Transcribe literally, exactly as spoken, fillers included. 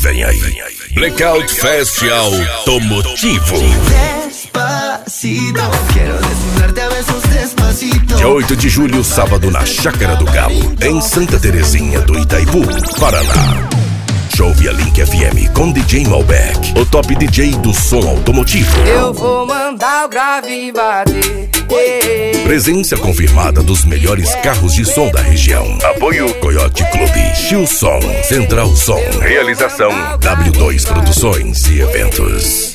Vem aí, Blackout Fest Automotivo. Despacito, quero desnudarte a besos despacito. Dia oito de julho, sábado, na Chácara do Galo, em Santa Terezinha do Itaipu, Paraná. Show via Link F M com D J Malbec, o top D J do som automotivo. Eu vou mandar o grave bater. Presença confirmada dos melhores carros de som da região. Apoio Coyote Clube, Chiu Som, Central Som. Realização W dois Produções e Eventos.